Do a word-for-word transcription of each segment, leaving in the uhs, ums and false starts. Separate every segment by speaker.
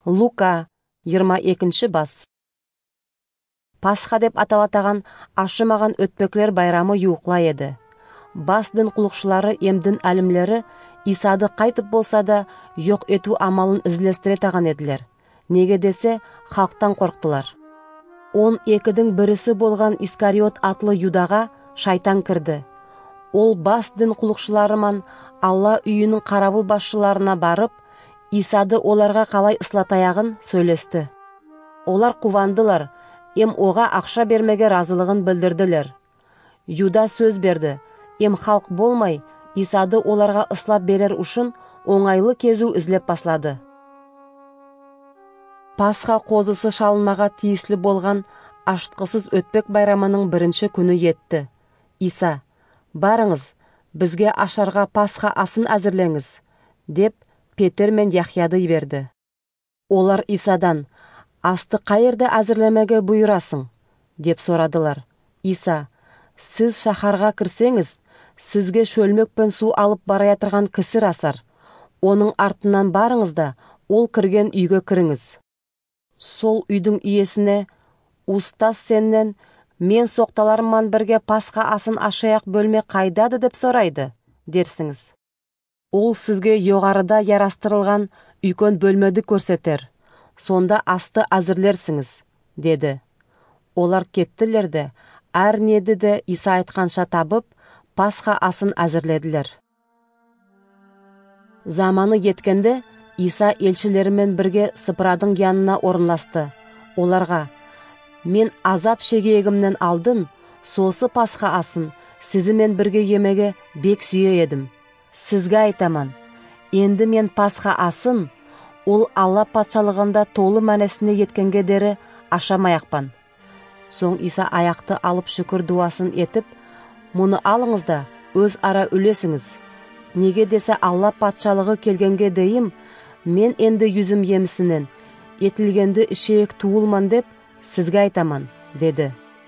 Speaker 1: Лука жыйырма экинчи бас. Пасха деп аталатаган ашымаган өтпөклер байрамы юукла еді. Бас дин кулукчулары эмдин алимлери Исады кайтып болса да жок этүү амалын излестире таган эдилер. Неге десе, халктан корктулар. он экидин бириси болгон Искариот атлы Юдага шайтан кирди. Ол бас дин кулукчуларыман Алла үйүнүн карабыл башчыларына барып, Исады оларга калай ыслатаягын сөйлөстү. Олар кубандылар, эм ога акча бермеге разылыгын билдирдилер. Юда сөз берди, эм халк болмай, Исады оларга ыслап берер ушун оңайлы кезүү излеп башлады. Пасха козысы шалынмага тийисли болгон ашткысыз өтпөк байрамынын биринчи күнү жетти. Иса: "Барыңыз, бизге ашарга Пасха асын азырлеңиз", деп Петер мен Яхьяды берди. Олар Исадан: "Асты кайерде азырлемеге буйрасың?" деп сорадылар. Иса: "Сиз шахарга кирсеңиз, сизге шөлмөкпен суу алып барая турган кисир асар. Онун артынан барыңыз да ол кирген үйгө кириңиз. Сол үйдүн иесине: "Устаз сенден мен сокталарыман бирге Пасха асын ашаяк бөлме кайдады?" деп сурайды, дерсиңиз. Ол сизге жогоруда ярастырылган үйкөн бөлмөдү көрсөтөр. Сонда асты азырлерсиңиз", деди. Олар кеттилер де, ар неди де Иса айтканча табып, Пасха асын азырледилер. Заманы жеткенде Иса элчилери менен бирге Сыпырадын янына орунлашты. Оларга: "Мен азап шегегимден алдын соосу Пасха асын сизи менен бирге емеге бек сүйө эдим. Сизге айтаман, энди мен Пасха асын ол Алла патшалыгында толуу маанесине жеткенге дери ашамаякпан." Соң Иса аякты алып шүкүр дуасын этип: "Муну алыңыз да өз ара үлесиңиз. Неге десе Алла патшалыгы келгенге дейин мен энди жүзүм емисинен этилгенди ишээк туулман деп сизге айтаман", деди.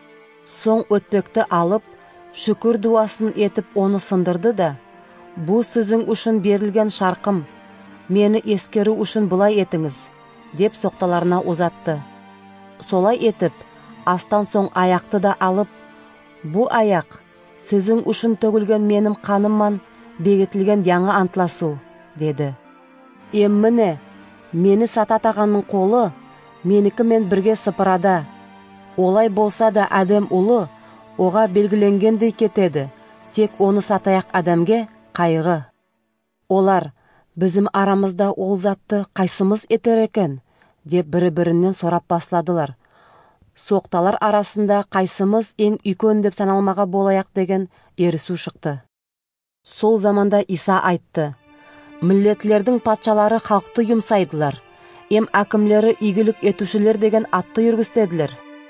Speaker 1: Соң өтпөктү алып, шүкүр дуасын этип ону сындырды да: "Бу сизин үчүн берилген шаркым, мени эскерүү үчүн булай этиңиз", деп сокталарына узатты. Солай этип, астан соң аякты да алып: "Бу аяк сизин үчүн төгүлгөн менин канымман бекитилген жаңы антласуу", деди. "Эм міне, мени сататаганын колу меники менен бирге Сыпырада. Олай болса да Адем улу ога белгиленгендей кетеди, тек ону сатаяк адамге кайгы." Олар: "Биздин арамызда ол затты кайсымыз этер экен?" деп бири-биринен сурап башладылар. Сокталар арасында кайсымыз эң үйкөн деп саналмага болаяк деген эрисүү чыкты. Сол заманда Иса айтты: "Миллетлердин патшалары халкты юмсайдылар, эм акимлери ийгилик этүүчүлөр деген атты жүргүзтедилер.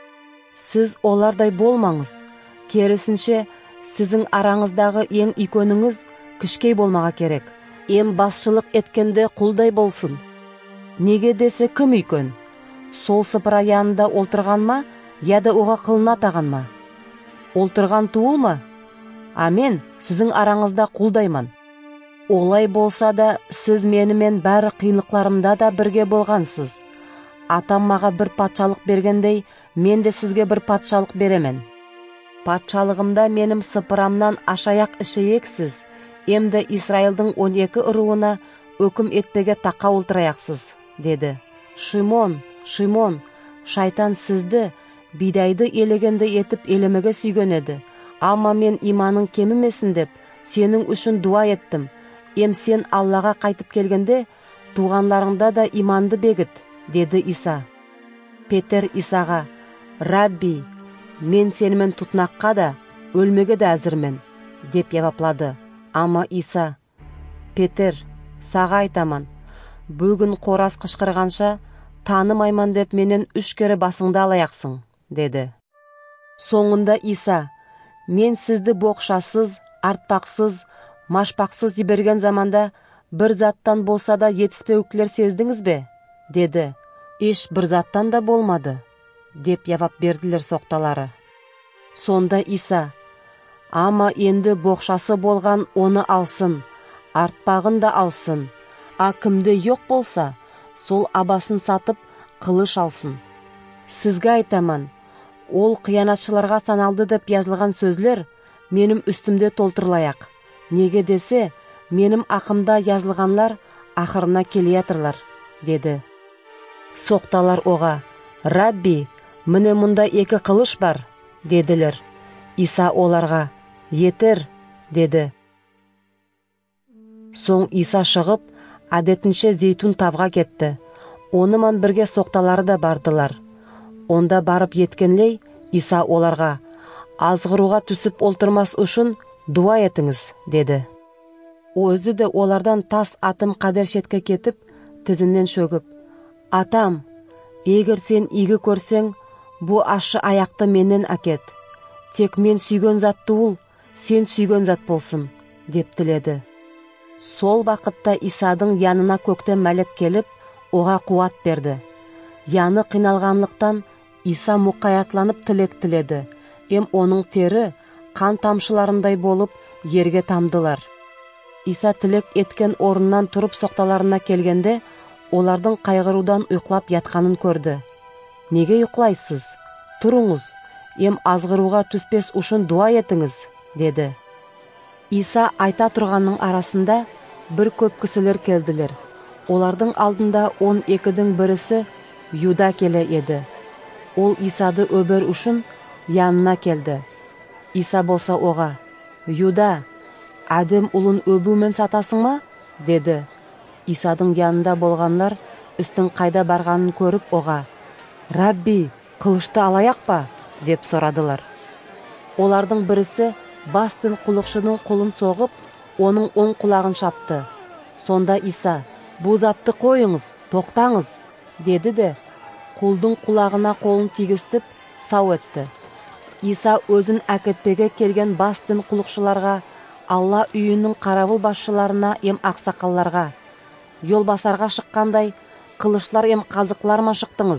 Speaker 1: Сиз олардай болмаңыз, керисинче сизин араңыздагы эң үйкөнүңүз кичкей болмага керек, эм башчылык эткенде кулдай болсун. Неге десе ким үйкөн? Сол Сыпыра янында олтурганма, яда ога кылына атаганма? Олтурган туулма? А мен сизин араңызда кулдайман. Олай болса да сиз мени менен баары кыйынлыкларымда да бирге болгансыз. Атам мага бир патшалык бергендей, мен де сизге бир патшалык беремен. Патшалыгымда менин Сыпырамнан ашаяк ишеексиз, эмде Израилдин он эки урууна өкүм этпеге такка олтураяксыз", деди. "Шимон, Шимон, шайтан сизди бидайды элегенде этип элемеге сүйгөн эди. Амма мен иманың кемимесин деп сенин үчүн дуа эттим. Эм сен Аллага кайтып келгенде туугандарыңда да иманды бегит", деди Иса. Петер Исага: "Рабби, мен сени менен тутнакка да, өлмөгө да азырмын", деп жаваплады. Амма Иса: "Петер, сага айтаман, бүгүн кораз кычкырганча таанымайман деп менен үч кере басыңды алаяксың", деди. Соңунда Иса: "Мен сизди бокшасыз, артпаксыз, машпаксыз жиберген заманда бир заттан болса да жетиспеуктер сездиңизби?" деди. "Эч бир заттан да болмады", деп жавап бердилер сокталары. Сонда Иса: "Ама энди бокшасы болган оны алсын, артпагын да алсын. А кимде жок болса, сол абасын сатып қылыш алсын. Сізге айтаман, ол қиянатшыларға саналды деп yazылған сөзлер менің үстімде толтырылаяқ. Неге десе, менің ақымда yazылғанлар ақырына келиятырлар, деді. Соқталар оға, «Рабби, міне мұнда екі қылыш бар», деділер. Иса оларға, «Етер», деді. Соң Иса шығып, әдетінше зейтун тавға кетті. Онымен бірге соқталары да бардылар. Онда барып еткенлей, Иса оларға, «Азғыруға түсіп олтырмас үшін дуа етіңіз», деді. Өзі де олардан тас атым қадер шетке кетіп, тізінен шөгіп, «Атам, егер сен игі көрсең, бұ ашы аяқты менен әкет. Тек мен сүйген зат туыл, сен сүйген зат болсын», деп тіледі. Сол вақытта Исадың янына көктен мәлік келіп, оға қуат берді. Яны қиналғанлықтан Иса мұқаятланып тілек тіледі. Ем оның тері қан тамшыларындай болып ерге тамдылар. Иса тілек еткен орыннан тұрып соқталарына келгенде, олардың қайғырудан ұйқлап ятқанын көрді. «Неге ұйқлайсыз? Тұрыңыз, ем азғыруға түспес үшін дуа етіңіз», деді. Иса айта тұрғанның арасында бір көп кісілер келділер. Олардың алдында он екідің бірісі Юда келе еді. Ол Исады өбер үшін янына келді. Иса болса оға, «Юда, Адем ұлын өбумен сатасың ма?» деді. Исадың янында болғанлар істің қайда барғанын көріп оға, «Рабби, қылышты алаяқ па?» деп сұрадылар. Олардың бірісі бастын құлықшының қолын соғып, оның оң құлағын шапты. Сонда Иса, «Бұ затты қойыңыз, тоқтаңыз», деді де, құлдың құлағына қолын тигістіп, сау етті. Иса өзін әкетпеге келген бастын құлықшыларға, Алла үйінің қаравыл басшыларына ем ақсақалларға, «Yolбасарға шыққандай, қылышлар ем қазықлар ма шықтыңыз?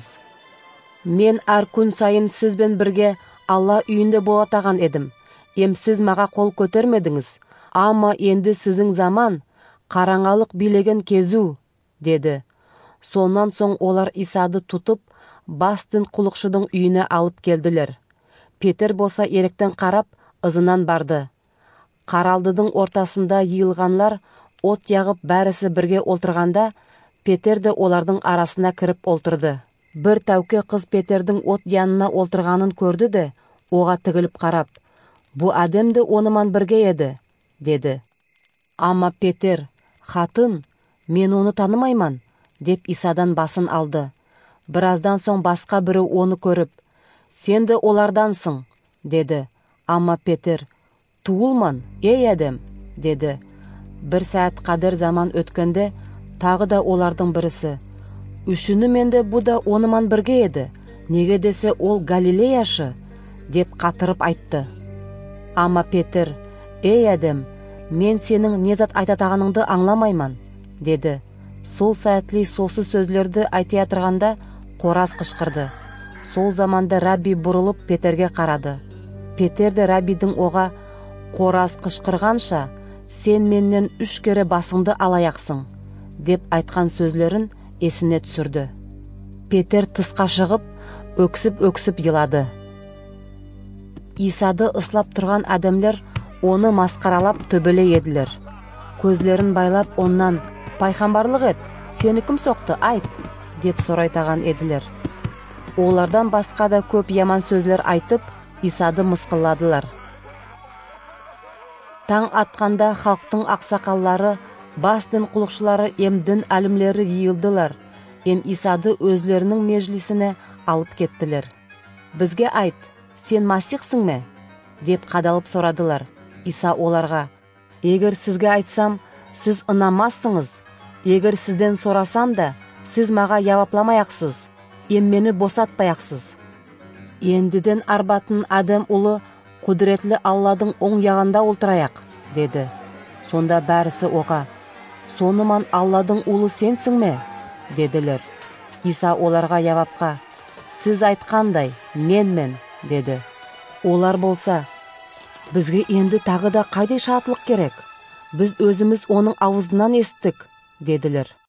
Speaker 1: Мен әр күн сайын сізбен бірге Алла үйінде болатаған едім. Ем сіз маға қол көтермедіңіз, ама енді сіздің заман, қараңалық билеген кезу», деді. Сонан соң олар Исады тұтып, бастын құлықшының үйіне алып келділер. Петер болса еректен қарап, ызынан барды. Қаралдының ортасында йылғанлар от яғып бәрісі бірге олтырғанда, Петер де олардың арасына кіріп олтырды. Бір тәуке қыз Петердің от янына олтырғанын көрді де, оға тігіліп қарап, «Бұ әдем де оныман бірге еді», деді. Ама Петер, «Хатын, мен оны танымайман», деп Исадан басын алды. Біраздан соң басқа бірі оны көріп, «Сен де олардансың», деді. Ама Петер, «Туылман, ей әдем», деді. Бір сәт қадір заман өткенде, тағы да олардың бірісі, «Үшіні менде бұ да оныман бірге еді, неге десе ол Галилеяшы», деп қатырып айтты. Ама Петер, «Ей әдем, мен сенің не зат айтатағаныңды аңламайман», деді. Сол сәтли сосы сөзлерді айти атырғанда қораз қышқырды. Сол заманда Рабби бұрылып Петерге қарады. Петер де Раббидің оға, «Қораз қышқырғанша, сен меннен үш кере басыңды алаяқсың», деп айтқан сөзлерін есіне түсірді. Петер тысқа шығып, өксіп-өксіп йылады. Исады ыслап тұрған әдемлер оны масқаралап төбеле еділер. Көзлерін байлап оннан, «Пайғамбарлық ет, сені кім соқты, айт», деп сұрайтаған еділер. Олардан басқа да көп яман сөзлер айтып, Исады мысқылладылар. Таң атқанда халықтың ақсақаллары, бастын құлықшылары ем дін әлімлері йылдылар. Ем Исады өзлерінің межлисіне алып кеттілер. «Бізге айт, сен Масихсың ме?» деп қадалып сорадылар. Иса оларға, «Егер сізге айтсам, сіз ынамассыңыз. Егер сізден сорасам да, сіз маға явапламаяқсыз. Ем мені босатпаяқсыз. Ендіден арбатын Адем ұлы құдіретлі Алладың оң яғында олтыраяқ», деді. Сонда бәрісі оға, «Соныман Алладың ұлы сенсің ме?» деділер. Иса оларға явапқа, «Сіз айтқандай, менмен», деді. Олар болса, «Бізге енді тағы да қайдай шатылық керек? Біз өзіміз оның ауызынан естік», деділер.